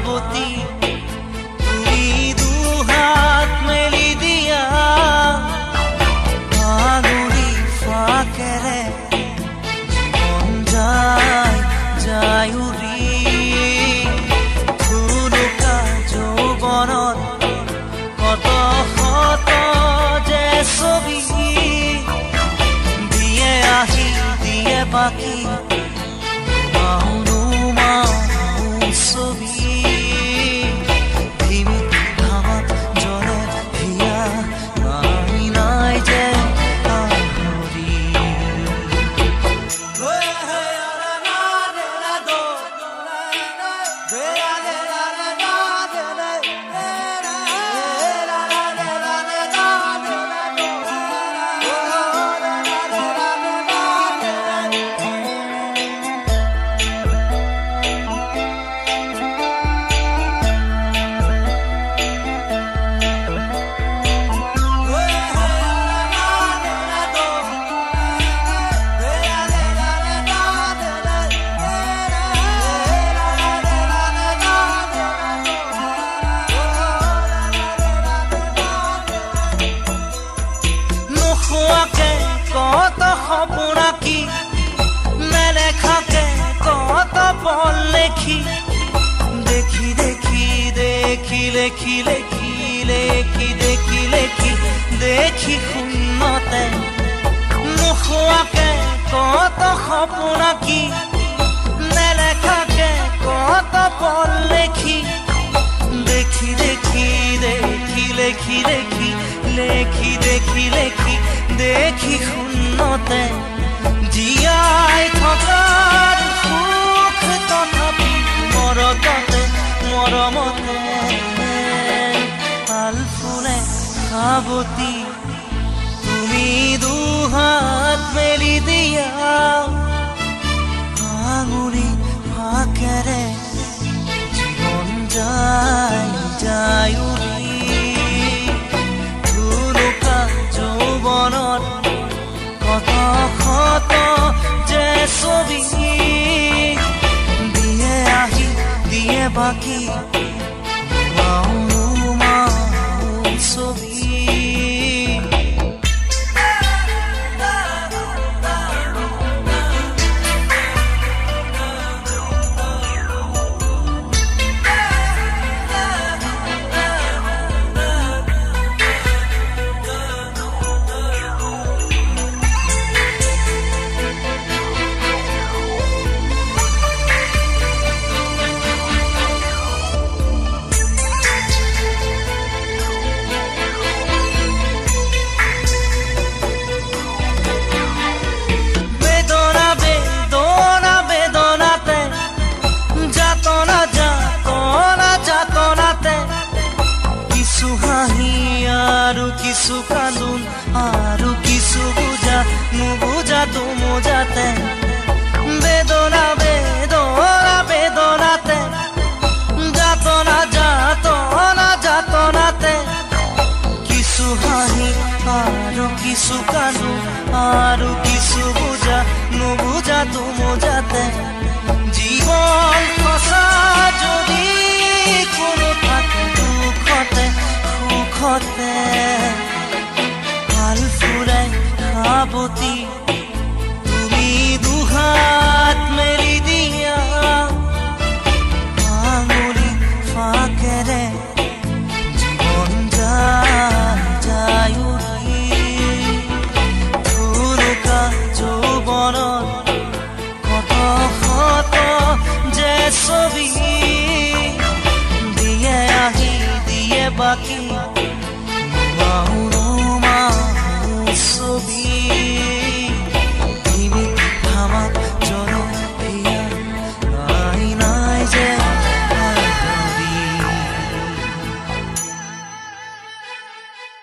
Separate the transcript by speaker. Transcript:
Speaker 1: সাৱতি তুমি দুহাত মেলি দিয়া আঙুলি ফাকেৰে জীৱন যায় যায় উৰি থুলুকা যৌৱনত কত শত যে ছবি দিয়ে আহি দিয়ে বাকী ছবি ধিমিক ঘামত জলে হিয়া নাই নাই যে আহৰি কত সপোন আঁকি নেলেখাকে কত বল লেখি দেখি দেখি দেখি লেখি লেখি লেখি দেখি লেখি দেখি শূন্যতে নোখোৱাকে কত সপোন আঁকি নেলেখাকে কত বল লেখি দেখি দেখি দেখি লেখি লেখি লেখি দেখি লেখি দেখি শূন্যতে জীয়াই থকাৰ সুখ তথাপি মৰততে মৰমতে আলফুলে সাৱতি তুমি দুহাত মেলি দিয়া আঙুলি ফাকেৰে জীৱন যায় যায় উৰি থুলুকা যৌৱনত কত শত যে ছবি দিয়ে আহি দিয়ে বাকী ছবি আৰু কিছু কান্দোন আৰু কিছু বুজা নুবুজা তুমুজাতে বেদনা বেদনা বেদনাতে যাতনা যাতনা যাতনাতে কিছু হাঁহি আৰু কিছু কান্দোন আৰু কিছু বুজা নুবুজা তুমুজাতে জীৱন সঁচা যদি কোনো থাকে দুখতে সুখতে আলফুলাই সাৱতি তুমি দুহাত মেলি দিয়া আঙুলি ফাকেৰে জীৱন যায় যায় উৰি থুলুকা যৌৱনত কত শত যে ছবি দিয়ে আহি দিয়ে বাকী